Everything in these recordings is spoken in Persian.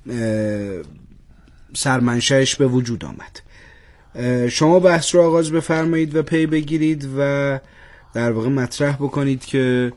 سرمنشأش به وجود آمد. شما بحث رو آغاز بفرمایید و پی بگیرید و در واقع مطرح بکنید که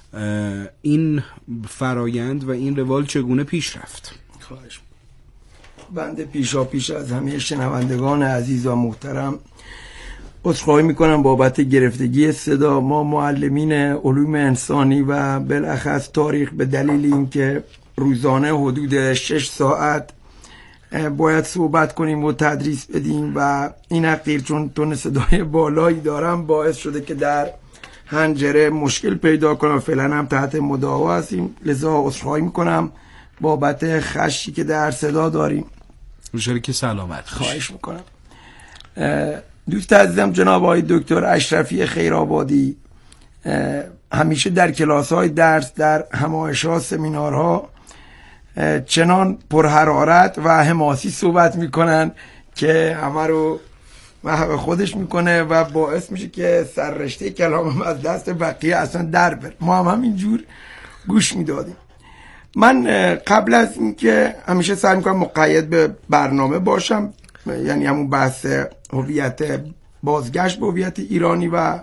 این فرایند و این روال چگونه پیش رفت. خواهش بنده پیش از همه شنوندگان عزیز و محترم عذرخواهی میکنم بابت گرفتگی صدا. ما معلمین علوم انسانی و بالاخص تاریخ به دلیل اینکه روزانه حدود 6 ساعت باید صحبت کنیم و تدریس بدیم و این حقیر چون تون صدای بالایی دارم باعث شده که در حنجره مشکل پیدا کنم. فعلا هم تحت مداوا هستیم، لذا عذرخواهی میکنم بابت خشی که در صدا داریم. انشالله که سلامت. خواهش میکنم. دوست عزیزم جناب آقای دکتر اشرفی خیرآبادی همیشه در کلاس‌های درس، در همایش‌ها، سمینارها چنان پرحرارت و حماسی صحبت میکنن که همه رو محو خودش میکنه و باعث میشه که سررشته کلامم از دست بقیه اصلا در بره. ما هم همینجور گوش میدادیم. من قبل از اینکه همیشه سعی میکنم مقید به برنامه باشم، یعنی همون بحث هویت، بازگشت به هویت ایرانی و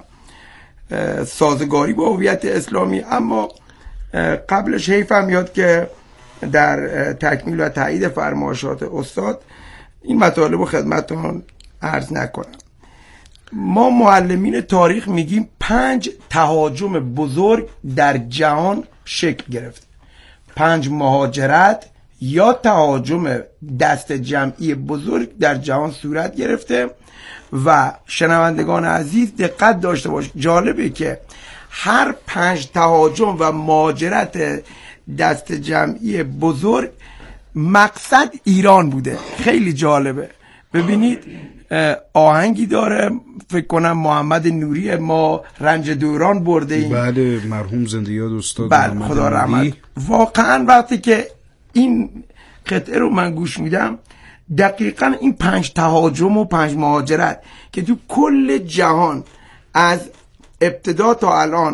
سازگاری با هویت اسلامی، اما قبلش حیفم میاد که در تکمیل و تایید فرمایشات استاد این مطالب رو خدمتتون عرض نکنم. ما معلمین تاریخ میگیم 5 تهاجم بزرگ در جهان شکل گرفت. 5 مهاجرت یا تهاجم دست جمعی بزرگ در جهان صورت گرفته و شنوندگان عزیز دقت داشته باش، جالبه که هر 5 تهاجم و مهاجرت دست جمعی بزرگ مقصد ایران بوده. خیلی جالبه. ببینید آهنگی داره، فکر کنم محمد نوری، ما رنج دوران برده ایم. بله، مرحوم زنده یاد استاد. بله، خدا رحمت. واقعا وقتی که این قطعه رو من گوش میدم، دقیقا این 5 تهاجم و 5 مهاجرت که تو کل جهان از ابتدا تا الان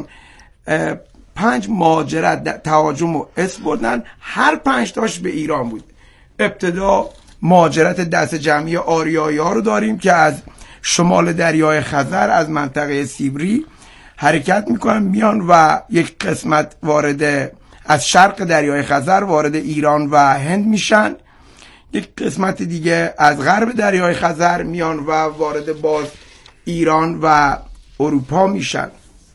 5 مهاجرت تهاجم و اسم بردن، هر 5 تاش به ایران بود. ابتدا مهاجرت دست جمعی آریایی ها رو داریم که از شمال دریای خزر، از منطقه سیبری حرکت میکنن میان و یک قسمت وارد از شرق دریای خزر وارد ایران و هند میشن، یک قسمت دیگه از غرب دریای خزر میان و وارد باز ایران و اروپا میشن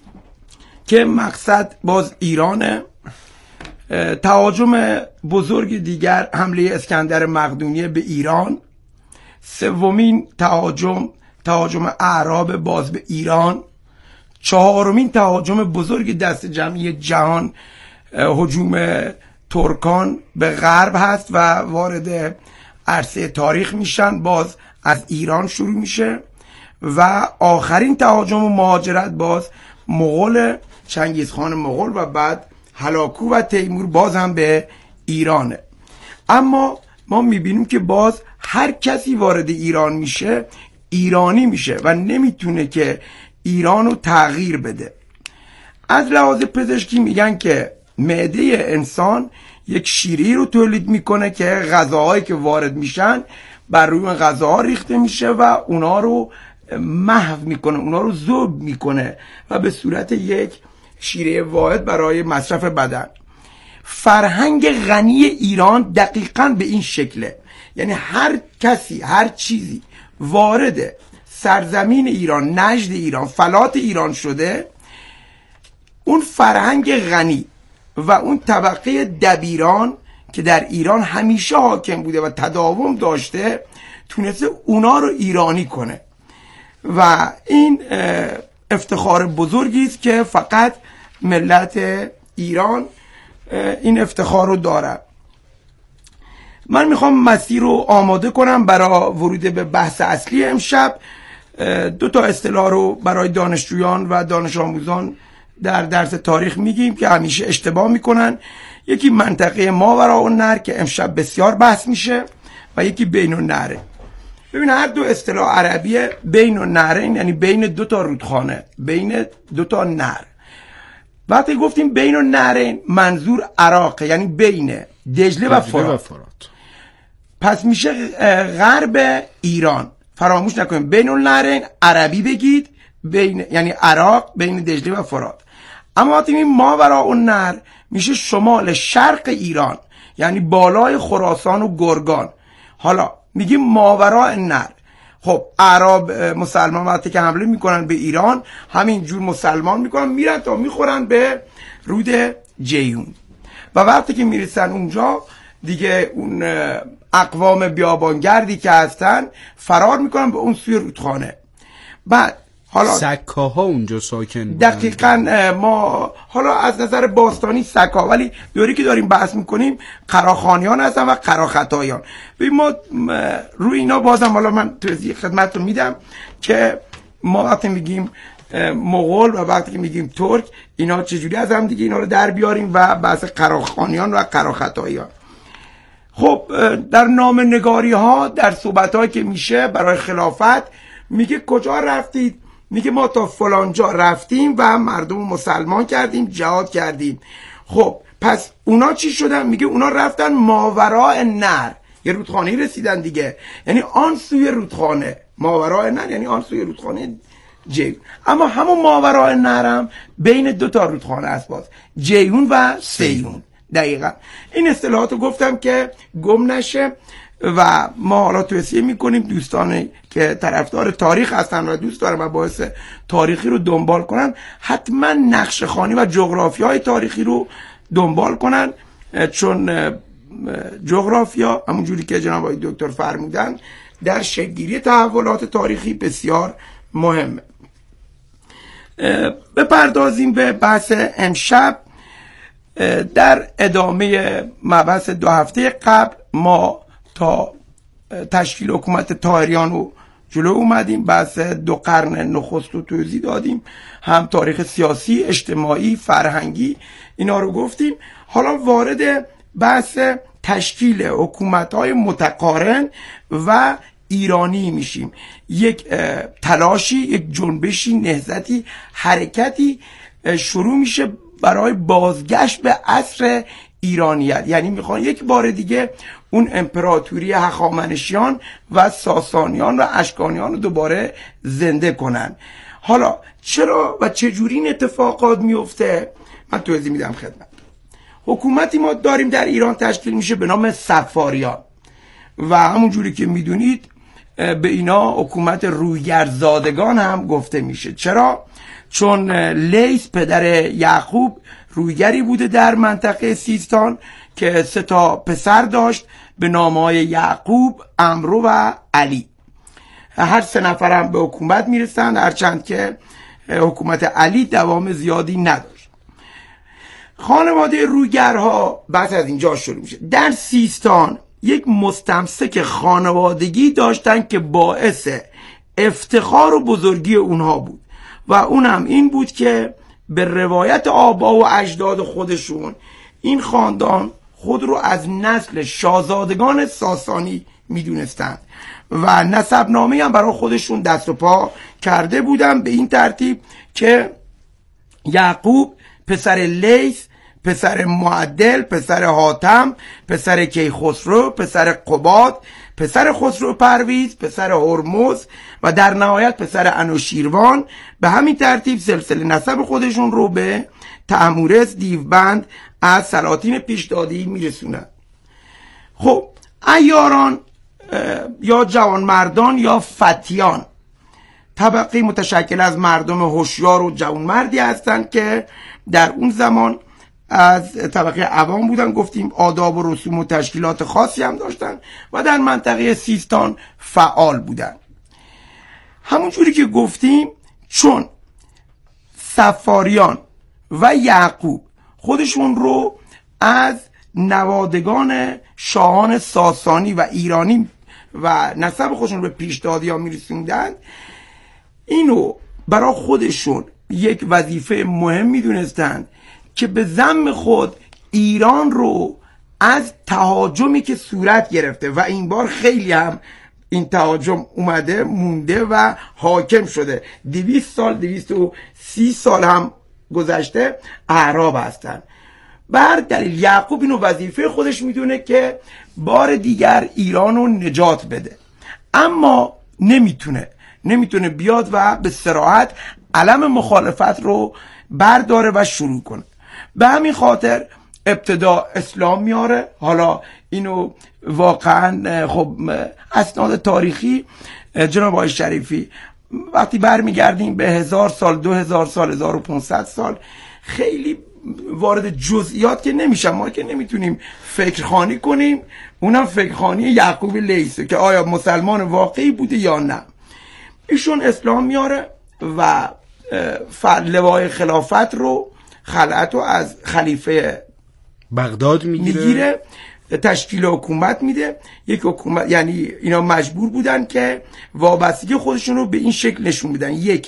که مقصد باز ایرانه. تهاجم بزرگ دیگر حمله اسکندر مقدونیه به ایران. سومین تهاجم اعراب باز به ایران. چهارمین تهاجم بزرگ دست جمعی جهان هجوم ترکان به غرب هست و وارد عرصه تاریخ میشن، باز از ایران شروع میشه. و آخرین تهاجم و مهاجرت باز مغول، چنگیزخان مغول و بعد هلاکو و تیمور باز هم به ایرانه. اما ما میبینیم که باز هر کسی وارد ایران میشه ایرانی میشه و نمیتونه که ایران رو تغییر بده. از لحاظ پزشکی میگن که معده انسان یک شیری رو تولید میکنه که غذاهایی که وارد میشن بر روی اون غذاها ریخته میشه و اونا رو محو میکنه، اونا رو ذوب میکنه و به صورت یک شیره واحد برای مصرف بدن. فرهنگ غنی ایران دقیقاً به این شکله، یعنی هر کسی هر چیزی وارد سرزمین ایران، نژد ایران، فلات ایران شده، اون فرهنگ غنی و اون طبقه دبیران که در ایران همیشه حاکم بوده و تداوم داشته تونسته اونا رو ایرانی کنه و این افتخار بزرگی است که فقط ملت ایران این افتخار رو داره. من میخوام مسیر رو آماده کنم برای ورود به بحث اصلی امشب. 2 اصطلاح رو برای دانشجویان و دانش آموزان در درس تاریخ میگیم که همیشه اشتباه میکنن. یکی منطقه ماوراءالنهر که امشب بسیار بحث میشه و یکی بین النهرین. ببین هر 2 اصطلاح عربیه. بین النهرین یعنی بین 2 رودخانه، بین 2 نهر. وقتی گفتیم بین النهرین منظور عراق، یعنی بین دجله و فرات. پس میشه غرب ایران. فراموش نکنیم بین النهرین عربی بگید، بین یعنی عراق بین دجله و فرات. اما وقتی میگیم ماوراءالنهر میشه شمال شرق ایران، یعنی بالای خراسان و گرگان. حالا میگیم ماوراءالنهر، خب اعراب مسلمان وقتی که حمله میکنن به ایران همین جور مسلمان میکنن، میرن تا میخورن به رود جیهون و وقتی که میرسن اونجا دیگه اون اقوام بیابانگردی که هستن فرار میکنن به اون سوی رودخانه. بعد حالا سکاها اونجا ساکن بودن. دقیقاً ما حالا از نظر باستانی سکا، ولی دوری که داریم بحث میکنیم قراخانیان هستن و قراختایان. ببین ما روی اینا بازم حالا من توضیح خدمتتون میدم که ما وقتی میگیم مغول و وقتی که میگیم ترک اینا چجوری از هم دیگه اینا رو در بیاریم و بحث قراخانیان و قراختایان. خب در نامه‌نگاری ها در صحبت هایی که میشه برای خلافت میگه کجا رفتید؟ میگه ما تا فلان جا رفتیم و مردم مسلمان کردیم، جهاد کردیم. خب پس اونا چی شدن؟ میگه اونا رفتن ماوراءالنهر، یه رودخانه رسیدن دیگه، یعنی آن سوی رودخانه. ماوراءالنهر یعنی آن سوی رودخانه جیهون. اما همون ماوراءالنهر هم بین دو تا رودخانه است، باز جیهون و سیون. دقیقا این اصطلاحات رو گفتم که گم نشه و ما حالا توصیه میکنیم دوستانی که طرفدار تاریخ هستن و دوست دارن مباحث تاریخی رو دنبال کنن حتما نقشه خوانی و جغرافیای تاریخی رو دنبال کنن، چون جغرافیا همون جوری که جناب آقای دکتر فرمودن در شکل‌گیری تحولات تاریخی بسیار مهمه. بپردازیم به بحث امشب. در ادامه مبحث 2 هفته قبل ما تا تشکیل حکومت طاهریان رو جلو اومدیم، بحث 2 قرن نخست رو توضیح دادیم، هم تاریخ سیاسی، اجتماعی، فرهنگی اینا رو گفتیم. حالا وارد بحث تشکیل حکومت‌های متقارن و ایرانی میشیم. یک تلاشی، یک جنبشی، نهضتی، حرکتی شروع میشه برای بازگشت به عصر ایرانیت، یعنی میخوان یک بار دیگه اون امپراتوری هخامنشیان و ساسانیان و اشکانیان رو دوباره زنده کنن. حالا چرا و چجوری این اتفاقات میفته؟ من توضیح میدم خدمت. حکومتی ما داریم در ایران تشکیل میشه به نام صفاریان و همون جوری که میدونید به اینا حکومت رویگرزادگان هم گفته میشه. چرا؟ چون لیث پدر یعقوب رویگری بوده در منطقه سیستان که 3 تا پسر داشت به نامهای یعقوب، عمرو و علی. هر 3 نفر هم به حکومت میرسند، هرچند که حکومت علی دوام زیادی نداشت. خانواده رویگرها بعد از اینجا شروع میشه. در سیستان یک مستمسک خانوادگی داشتن که باعث افتخار و بزرگی اونها بود و اونم این بود که به روایت آبا و اجداد خودشون این خاندان خود رو از نسل شاهزادگان ساسانی میدونستند و نسب نامه هم برای خودشون دست و پا کرده بودن، به این ترتیب که یعقوب پسر لیث، پسر معدل، پسر حاتم، پسر کیخسرو، پسر قباد، پسر خسرو پرویز، پسر هرمز و در نهایت پسر انوشیروان، به همین ترتیب سلسله نسب خودشون رو به تحمورث دیوبند از سلاطین پیشدادی میرسونن. خب عیاران یا جوانمردان یا فتیان طبقه متشکل از مردم هوشیار و جوانمردی هستند که در اون زمان از طبقه عوام بودن، گفتیم آداب و رسوم و تشکیلات خاصی هم داشتن و در منطقه سیستان فعال بودن. همون جوری که گفتیم چون صفاریان و یعقوب خودشون رو از نوادگان شاهان ساسانی و ایرانی و نسب خودشون رو به پیشدادیان میرسوندن، اینو برای خودشون یک وظیفه مهم میدونستند که به ذم خود ایران رو از تهاجمی که صورت گرفته و این بار خیلی هم این تهاجم اومده مونده و حاکم شده، 200 سال 230 سال هم گذشته اعراب هستن، بر دلیل یعقوب اینو وظیفه خودش میدونه که بار دیگر ایران رو نجات بده، اما نمیتونه بیاد و به صراحت علم مخالفت رو برداره و شروع کنه. به همین خاطر ابتدا اسلام میاره. حالا اینو واقعا خب اسناد تاریخی جناب آقای شریفی وقتی برمیگردیم به 1000 سال 2000 سال 1500 سال خیلی وارد جزئیات که نمیشم، ما که نمیتونیم فکرخوانی کنیم، اونم فکرخوانی یعقوب لیث که آیا مسلمان واقعی بوده یا نه. ایشون اسلام میاره و لوای خلافت رو خلعت رو از خلیفه بغداد میگیره، تشکیل حکومت میده. یک حکومت، یعنی اینا مجبور بودن که وابستگی خودشون رو به این شکل نشون بدن. یک،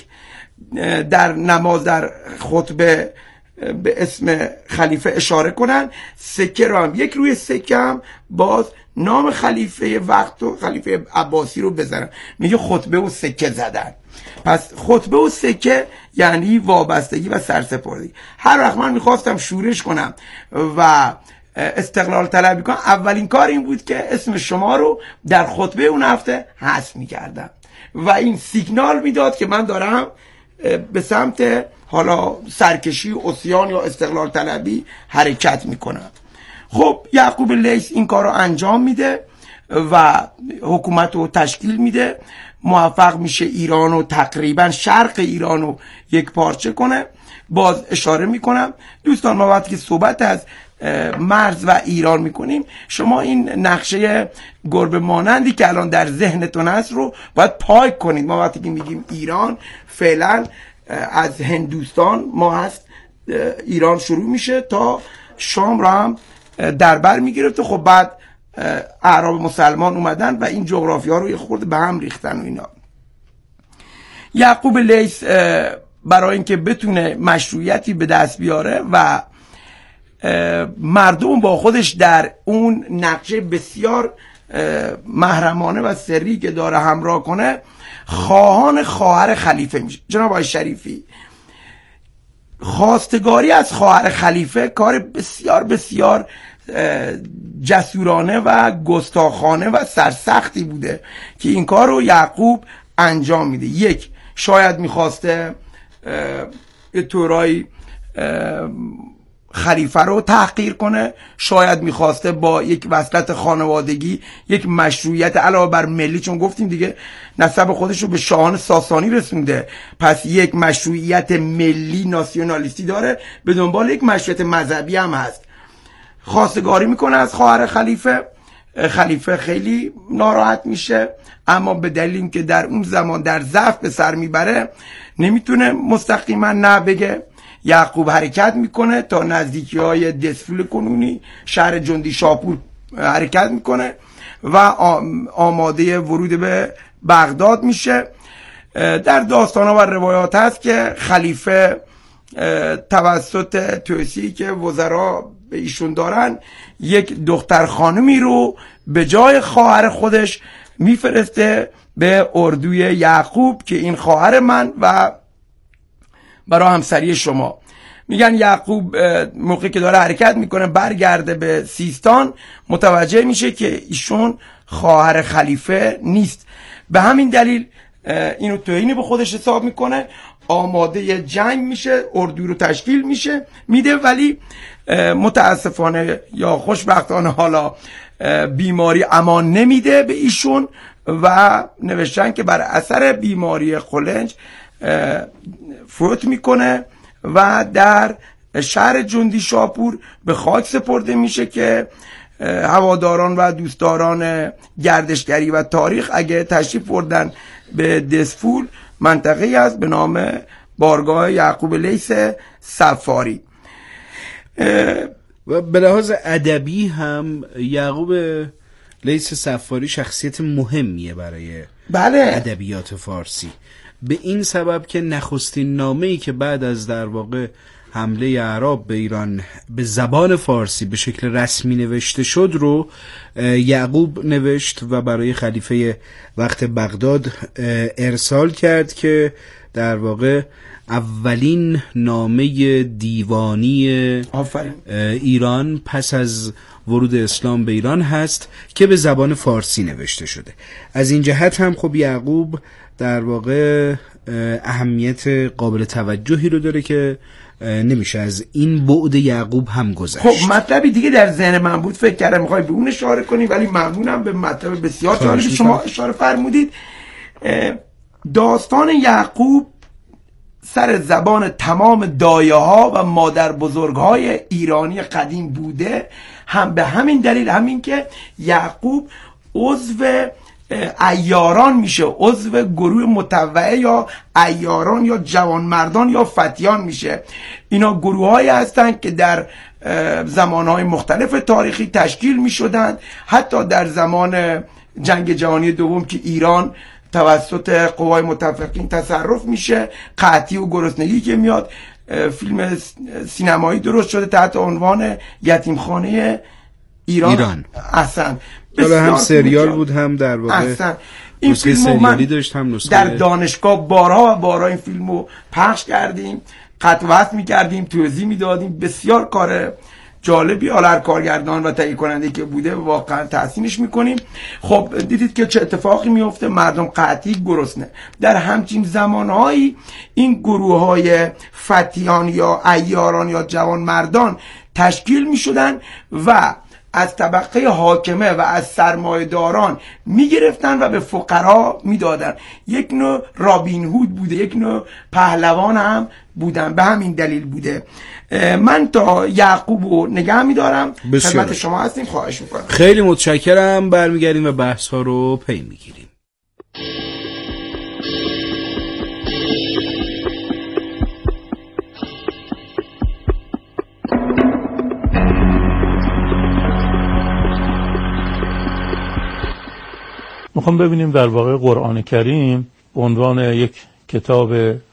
در نماز در خطبه به اسم خلیفه اشاره کنن، سکه رو هم یک روی سکه هم باز نام خلیفه وقت و خلیفه عباسی رو بزنن. میگه خطبه و سکه زدن. پس خطبه و سکه یعنی وابستگی و سرسپردگی. هر وقت من میخواستم شورش کنم و استقلال طلبی کنم، اولین کار این بود که اسم شما رو در خطبه اون هفته حذف میکردم و این سیگنال میداد که من دارم به سمت حالا سرکشی، عصیان یا استقلال طلبی حرکت میکنم. خب یعقوب لیث این کار رو انجام میده و حکومت رو تشکیل میده، موفق میشه ایران و تقریبا شرق ایران رو یک پارچه کنه. باز اشاره میکنم دوستان، ما وقتی که صحبت از مرز و ایران میکنیم، شما این نقشه گربه مانندی که الان در ذهنتون هست رو باید پاک کنید. ما وقتی که میگیم ایران، فعلا از هندوستان ما هست ایران شروع میشه تا شام رو هم در بر میگرفته. خب بعد اعراب مسلمان اومدن و این جغرافیا رو یه خورده به هم ریختن و اینا. یعقوب لیث برای اینکه بتونه مشروعیتی به دست بیاره و مردم با خودش در اون نقشه بسیار محرمانه و سری که داره همراه کنه، خواهان خواهر خلیفه میشه. جناب آقای شریفی، خواستگاری از خواهر خلیفه کار بسیار بسیار جسورانه و گستاخانه و سرسختی بوده که این کار رو یعقوب انجام میده. یک، شاید میخواسته یه طورایی خلیفه رو تحقیر کنه، شاید میخواسته با یک وصلت خانوادگی یک مشروعیت علاوه بر ملی، چون گفتیم دیگه نسب خودش رو به شاهان ساسانی رسونده، پس یک مشروعیت ملی ناسیونالیستی داره، به دنبال یک مشروعیت مذهبی هم هست. خواستگاری میکنه از خواهر خلیفه. خلیفه خیلی ناراحت میشه، اما به دلیل که در اون زمان در ضعف به سر میبره نمیتونه مستقیما نه بگه. یعقوب حرکت میکنه تا نزدیکی های دسفول کنونی شهر جندی شاپور حرکت میکنه و آماده ورود به بغداد میشه. در داستان ها و روایات هست که خلیفه توسط توصیه‌ای که وزرا به ایشون دارن یک دختر خانمی رو به جای خواهر خودش میفرسته به اردوی یعقوب که این خواهر من و برای همسری شما. میگن یعقوب موقعی که داره حرکت میکنه برگرده به سیستان، متوجه میشه که ایشون خواهر خلیفه نیست. به همین دلیل اینو توهینی به خودش حساب میکنه، آماده جنگ میشه، اردو رو تشکیل میده، ولی متاسفانه یا خوشبختانه حالا بیماری امان نمیده به ایشون و نوشتن که بر اثر بیماری خلنج فوت میکنه و در شهر جندی شاپور به خاک سپرده میشه که هواداران و دوستداران گردشگری و تاریخ اگه تشریف بردن به دسفول، منطقه‌ای است به نام بارگاه یعقوب لیث صفاری. و به لحاظ ادبی هم یعقوب لیث صفاری شخصیت مهمیه برای ادبیات فارسی، به این سبب که نخستین نامه‌ای که بعد از در واقع حمله اعراب به ایران به زبان فارسی به شکل رسمی نوشته شد رو یعقوب نوشت و برای خلیفه وقت بغداد ارسال کرد که در واقع اولین نامه دیوانی ایران پس از ورود اسلام به ایران هست که به زبان فارسی نوشته شده. از این جهت هم خب یعقوب در واقع اهمیت قابل توجهی رو داره که نمیشه از این بعد یعقوب هم گذشت. خب مطلبی دیگه در ذهن من بود، فکر کردم میخوای به اون اشاره کنی، ولی ممنونم به مطلب بسیار جالبی شما اشاره فرمودید. داستان یعقوب سر زبان تمام دایه ها و مادر بزرگ های ایرانی قدیم بوده، هم به همین دلیل، همین که یعقوب عضو عیاران میشه، عضو گروه مطوعه یا عیاران یا جوانمردان یا فتیان میشه. اینا گروه هایی هستند که در زمانهای مختلف تاریخی تشکیل میشدند. حتی در زمان جنگ جهانی دوم که ایران توسط قوای متفقین تصرف میشه، قحطی و گرسنگی که میاد، فیلم سینمایی درست شده تحت عنوان یتیمخانه ایران. احسن. حالا هم سریال بود هم در واقع این فیلمو من داشت، هم نسخه در دانشگاه بارها و بارها این فیلمو پخش کردیم، قطع و وصل میکردیم، توضیح میدادیم. بسیار کار جالبی، حالا هر کارگردان و تهیه کننده که بوده واقعا تحسینش میکنیم. خب دیدید که چه اتفاقی میفته، مردم قحطی، گرسنه. در همچین زمانهایی این گروه های فتیان یا عیاران یا جوانمردان تشکیل میشدن و از طبقه حاکمه و از سرمایه‌داران میگرفتن و به فقرا میدادن. یک نوع رابین هود بوده، یک نوع پهلوان هم بودن. به همین دلیل بوده. من تا یعقوبو نگه میدارم، خدمت شما هستیم. خواهش میکنم. خیلی متشکرم. برمیگردیم و بحث ها رو پی میگیریم. میخوام ببینیم در واقع قرآن کریم به عنوان یک کتاب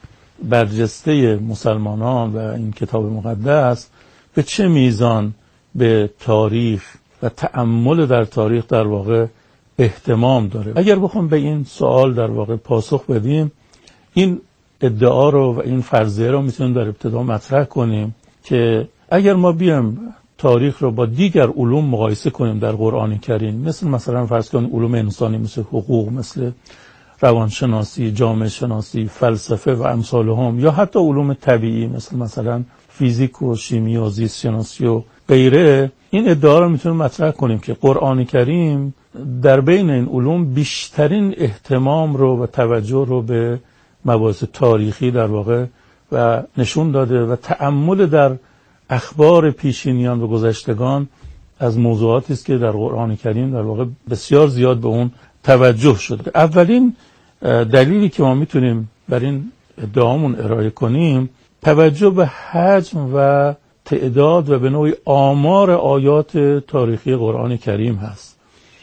برجسته مسلمانان و این کتاب مقدس به چه میزان به تاریخ و تأمل در تاریخ در واقع اهتمام داره. اگر بخوام به این سوال در واقع پاسخ بدیم، این ادعا رو و این فرضیه رو میتونیم در ابتدا مطرح کنیم که اگر ما بیام تاریخ رو با دیگر علوم مقایسه کنیم در قرآن کریم، مثلا فرض کنیم علوم انسانی مثل حقوق، مثل روانشناسی، جامعه شناسی، فلسفه و امثالهم، یا حتی علوم طبیعی مثلا فیزیک و شیمی و زیست شناسی و غیره، این ادعا رو میتونیم مطرح کنیم که قرآن کریم در بین این علوم بیشترین اهتمام رو و توجه رو به مباحث تاریخی در واقع و نشون داده و تأمل در اخبار پیشینیان و گذشتگان از موضوعاتی است که در قرآن کریم در واقع بسیار زیاد به اون توجه شده. اولین دلیلی که ما میتونیم بر این ادعامون ارائه کنیم توجه به حجم و تعداد و به نوعی آمار آیات تاریخی قرآن کریم هست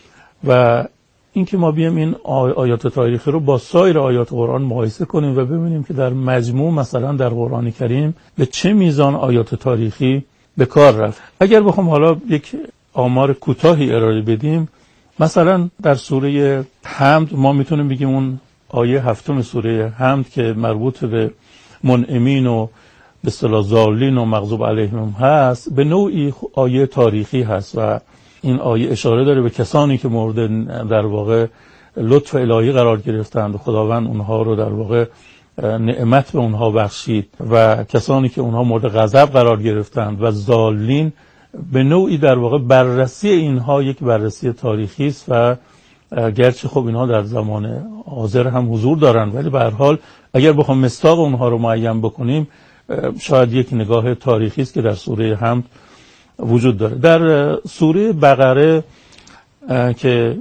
و اینکه ما بیایم این آیات تاریخی رو با سایر آیات قرآن مقایسه کنیم و ببینیم که در مجموع مثلا در قرآن کریم به چه میزان آیات تاریخی به کار رفت. اگر بخوام حالا یک آمار کوتاهی ارائه بدیم، مثلا در سوره حمد ما میتونیم بگیم اون آیه 7 سوره حمد که مربوط به منعمین و به اصطلاح ضالین و مغضوب علیهم هست، به نوعی آیه تاریخی هست و این آیه اشاره داره به کسانی که مورد در واقع لطف الهی قرار گرفتند و خداوند اونها رو در واقع نعمت به اونها بخشید و کسانی که اونها مورد غضب قرار گرفتند و ضالین، به نوعی در واقع بررسی اینها یک بررسی تاریخی است و گرچه خب اینها در زمان حاضر هم حضور دارن ولی به هر حال اگر بخوام مصداق اونها رو معین بکنیم شاید یک نگاه تاریخی است که در سوره حمد وجود داره. در سوره بقره که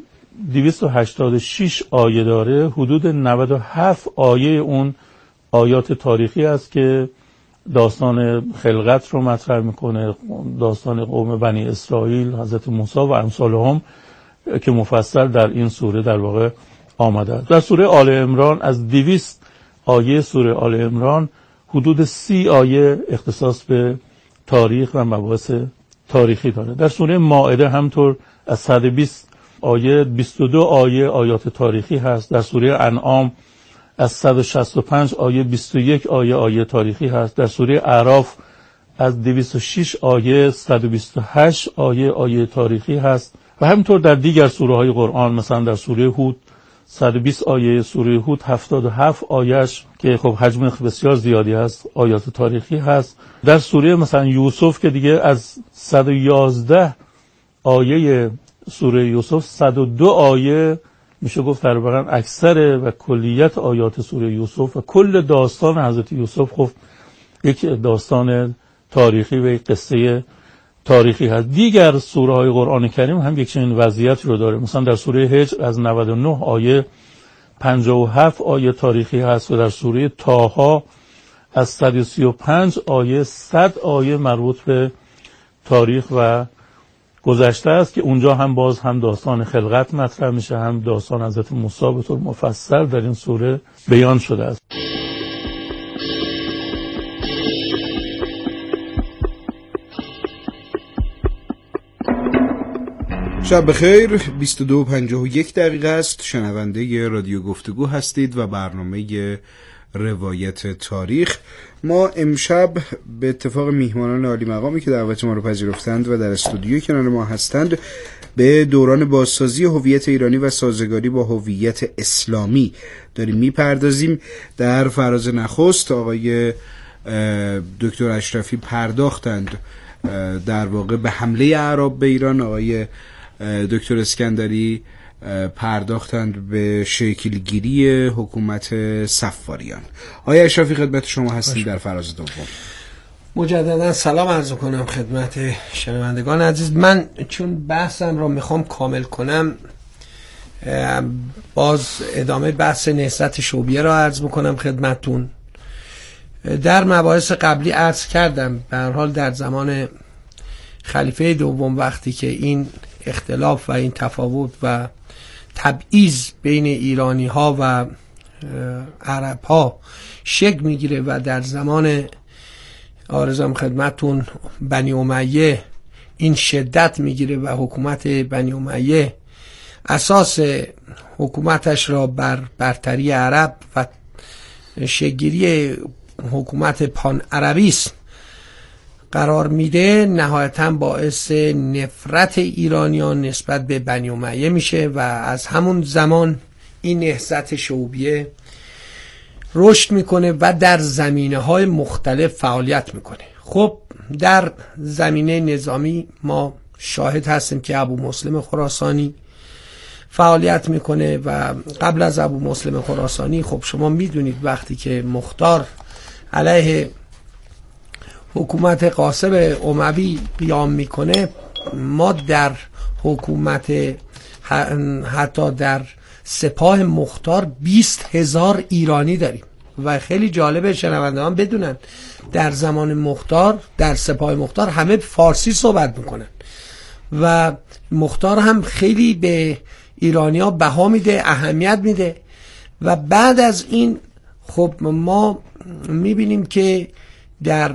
286 آیه داره، حدود 97 آیه اون آیات تاریخی است که داستان خلقت رو مطرح میکنه، داستان قوم بنی اسرائیل، حضرت موسی و امثالهم که مفصل در این سوره در واقع آمده است. در سوره آل عمران از 200 آیه سوره آل عمران حدود 30 آیه اختصاص به تاریخ و مباحث تاریخی داره. در سوره مائده همطور از 120 آیه 22 آیه آیات تاریخی هست. در سوره انعام از 165 آیه 21 آیه تاریخی هست. در سوره اعراف از 206 آیه 128 آیه تاریخی هست و همینطور در دیگر سوره های قرآن، مثلا در سوره هود 120 آیه، سوره هود 77 آیهش که خب حجم بسیار زیادی هست آیات تاریخی هست. در سوره مثلا یوسف که دیگه از 111 آیه سوره یوسف 102 آیه میشه گفت در واقع اکثر و کلیت آیات سوره یوسف و کل داستان حضرت یوسف خب یک داستان تاریخی و یک قصه تاریخی هست. دیگر سوره های قرآن کریم هم یک چنین وضعیت رو داره. مثلا در سوره هجر از 99 آیه 57 آیه تاریخی هست و در سوره طه از 135 آیه 100 آیه مربوط به تاریخ و گذشته است که اونجا هم باز هم داستان خلقت مطرح میشه، هم داستان حضرت موسی به طور مفصل در این سوره بیان شده است. شب بخیر. 22:51 است. شنونده رادیو گفتگو هستید و برنامه روایت تاریخ. ما امشب به اتفاق میهمانان عالی مقامی که دعوت ما رو پذیرفتند و در استودیو کنار ما هستند به دوران بازسازی هویت ایرانی و سازگاری با هویت اسلامی داریم میپردازیم. در فراز نخست آقای دکتر اشرفی پرداختند در واقع به حمله اعراب به ایران، آقای دکتر اسکندری پرداختند به شکلگیری حکومت صفاریان. آقای اشرفی خدمت شما هستیم در فراز دوم. مجددا سلام عرض کنم خدمت شنوندگان عزیز. من چون بحثم را میخوام کامل کنم باز ادامه بحث نهضت شوبیه را عرض بکنم خدمتون. در مباحث قبلی عرض کردم به هر حال در زمان خلیفه دوم وقتی که این اختلاف و این تفاوت و تبعیض بین ایرانی ها و عرب ها شکل میگیره و در زمان عارضم خدمتون بنی امیه این شدت میگیره و حکومت بنی امیه اساس حکومتش را بر برتری عرب و شکلگیری حکومت پان عربیسم قرار میده، نهایتا باعث نفرت ایرانیان نسبت به بنی امیه میشه و از همون زمان این نهضت شوبیه رشد میکنه و در زمینه‌های مختلف فعالیت میکنه. خب در زمینه نظامی ما شاهد هستیم که ابو مسلم خراسانی فعالیت میکنه و قبل از ابو مسلم خراسانی خب شما میدونید وقتی که مختار علیه حکومت قاسم اموی قیام میکنه، ما در حکومت حتی در سپاه مختار 20,000 ایرانی داریم و خیلی جالبه شنوندگان بدونن در زمان مختار در سپاه مختار همه فارسی صحبت میکنن و مختار هم خیلی به ایرانی ها بها میده، اهمیت میده و بعد از این خب ما میبینیم که در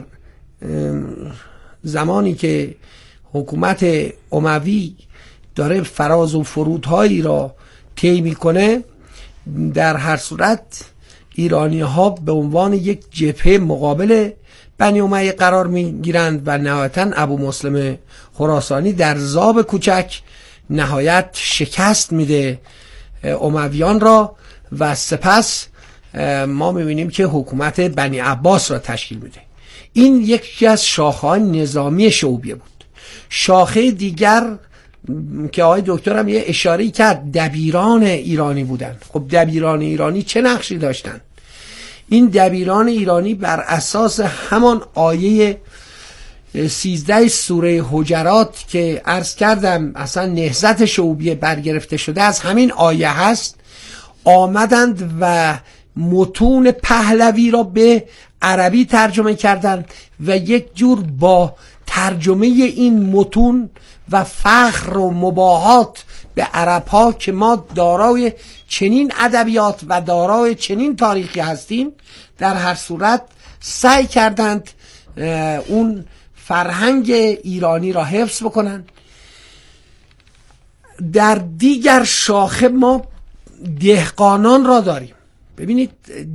زمانی که حکومت اموی داره فراز و فرودهایی را طی میکنه، در هر صورت ایرانی ها به عنوان یک جبهه مقابل بنی امیه قرار میگیرند و نهایتا ابو مسلم خراسانی در ذاب کوچک نهایت شکست میده امویان را و سپس ما میبینیم که حکومت بنی عباس را تشکیل میده. این یکی از شاخه‌های نظامی شوبیه بود. شاخه دیگر که آقای دکتر هم یه اشاره کرد دبیران ایرانی بودن. خب دبیران ایرانی چه نقشی داشتن؟ این دبیران ایرانی بر اساس همان آیه 13 سوره حجرات که عرض کردم اصلا نهضت شوبیه برگرفته شده از همین آیه هست، آمدند و متون پهلوی را به عربی ترجمه کردند و یک جور با ترجمه این متون و فخر و مباهات به عرب ها که ما دارای چنین ادبیات و دارای چنین تاریخی هستیم، در هر صورت سعی کردند اون فرهنگ ایرانی را حفظ بکنن. در دیگر شاخه ما دهقانان را داریم. ببینید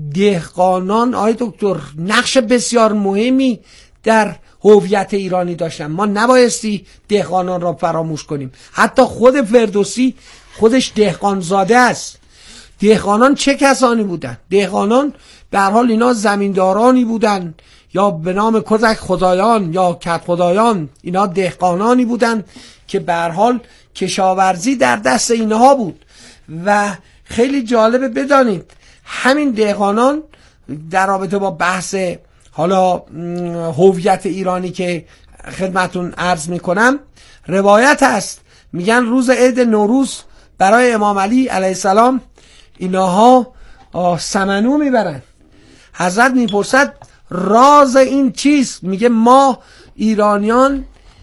دهقانان آقای دکتر نقش بسیار مهمی در هویت ایرانی داشتن. ما نبایستی دهقانان را فراموش کنیم. حتی خود فردوسی خودش دهقان زاده است. دهقانان چه کسانی بودن؟ دهقانان به هر حال اینا زمیندارانی بودن یا به نام کزک خدایان یا کت خدایان، اینا دهقانانی بودن که به هر حال کشاورزی در دست اینها بود. و خیلی جالبه بدانید همین دهقانان در رابطه با بحث حالا هویت ایرانی که خدمتون عرض میکنم روایت هست، میگن روز عید نوروز برای امام علی علیه السلام اینها سمنو میبرن. حضرت میپرسد راز این چیست؟ میگه ما ایرانیان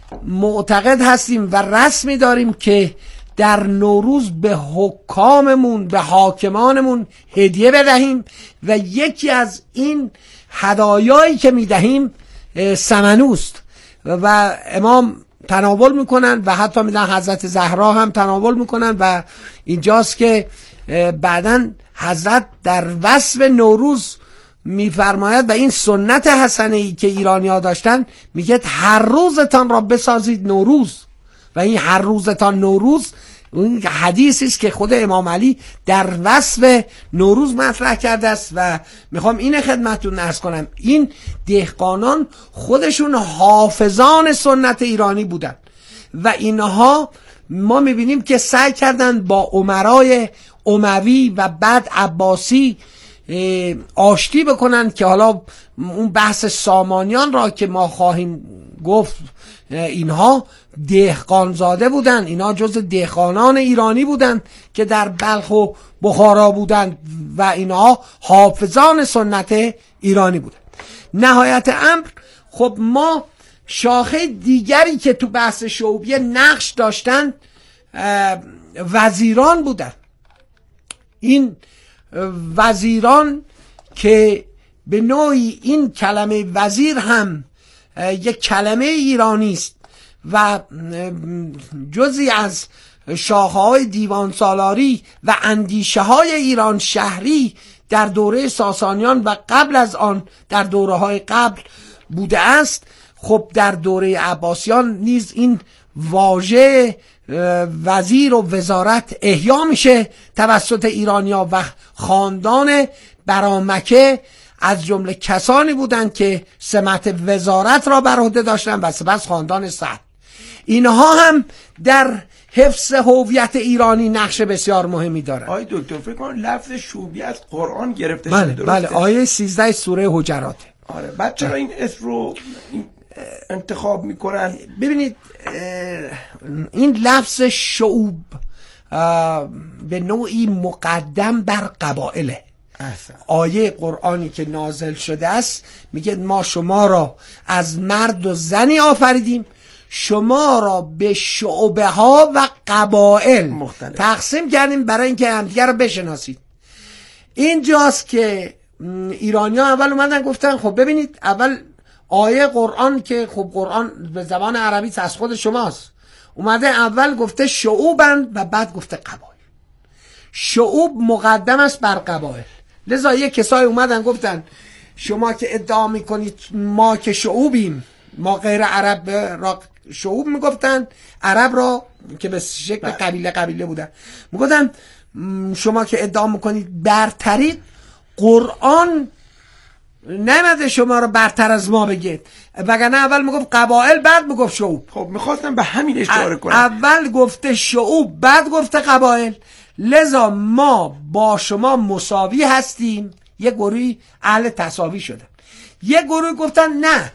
معتقد هستیم و رسمی داریم که در نوروز به حکاممون، به حاکمانمون هدیه بدهیم و یکی از این هدایایی که میدهیم سمنوست. و امام تناول میکنن و حتی میدن حضرت زهرا هم تناول میکنن و اینجاست که بعدن حضرت در وصف نوروز میفرماید و این سنت حسنه ای که ایرانی ها داشتن، میگه هر روزتان را بسازید نوروز. و این هر روزتان نوروز اون حدیثی است که خود امام علی در وصف نوروز مطرح کرده است. و میخوام این خدمتتون عرض کنم این دهقانان خودشون حافظان سنت ایرانی بودن و اینها ما میبینیم که سعی کردن با امرای اموی و بعد عباسی آشتی بکنن که حالا اون بحث سامانیان را که ما خواهیم گفت اینها دهقان زاده بودن، اینا جز دهقانان ایرانی بودن که در بلخ و بخارا بودن و اینها حافظان سنت ایرانی بودن. نهایت امر خب ما شاخه دیگری که تو بحث شعوبیه نقش داشتن وزیران بودن. این وزیران که به نوعی این کلمه وزیر هم یک کلمه ایرانی است و جزئی از شاخه‌های دیوان سالاری و اندیشه های ایران شهری در دوره ساسانیان و قبل از آن در دوره‌های قبل بوده است. خب در دوره عباسیان نیز این واژه وزیر و وزارت احیا میشه توسط ایرانیا و خاندان برامکه از جمله کسانی بودند که سمت وزارت را بر عهده داشتند و سپس خاندان سعد. اینها هم در حفظ هویت ایرانی نقش بسیار مهمی دارند. آقای دکتر فکر کنم لفظ شعوبی از قرآن گرفته بله، شده، درسته؟ بله، آیه 13 سوره حجرات. آره، بعد چرا این اسم رو انتخاب میکنن؟ ببینید این لفظ شعوب به نوعی مقدم بر قبائله. آیه قرآنی که نازل شده است میگه ما شما را از مرد و زنی آفریدیم، شما را به شعبه ها و قبائل مختلف تقسیم کردیم برای اینکه همدیگر رو بشناسید. اینجاست که ایرانی ها اول اومدن گفتن خب ببینید اول آیه قرآن که خب قرآن به زبان عربی از خود شماست، اومده اول گفته شعوبن و بعد گفته قبایل. شعوب مقدم است بر قبایل. لذا یک کسای اومدن گفتن شما که ادعا میکنید ما که شعوبیم، ما غیر عرب را شعوب میگفتن، عرب را که به شکل قبیله بودن میگفتن شما که ادعا میکنید برترید، قرآن نمیده شما رو برتر از ما بگید، وگرنه اول میگفت قبایل بعد میگفت شعوب. خب میخواستم به همین اشاره کنم، اول گفته شعوب بعد گفته قبایل. لذا ما با شما مساوی هستیم. یک گروهی اهل تساوی شدن، یک گروه گفتن نه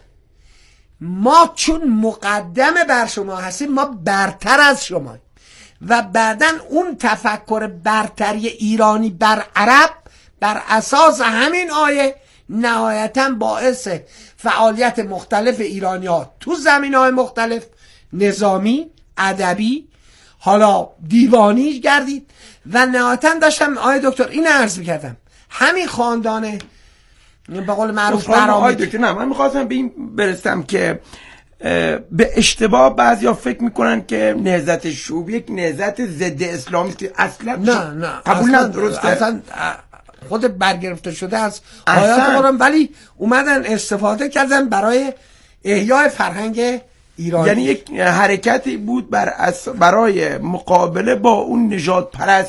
ما چون مقدم بر شما هستیم ما برتر از شما. و بعدن اون تفکر برتری ایرانی بر عرب بر اساس همین آیه نهایتا باعث فعالیت مختلف ایرانی ها تو زمینهای مختلف، نظامی، ادبی، حالا دیوانی گردید. و نهایتا داشتم آیه دکتر این عرض میکردم همین خاندان به قول معروف نه من میخواستم به این برسم که به اشتباه بعضیا فکر میکنن که نهضت شوب یک نهضت ضد اسلامی اصلا نه قبول ندارم. اصلا خود برگرفته شده از آیات قرآن، ولی اومدن استفاده کردن برای احیای فرهنگ ایرانی. یعنی یک حرکتی بود برای مقابله با اون نژاد پرست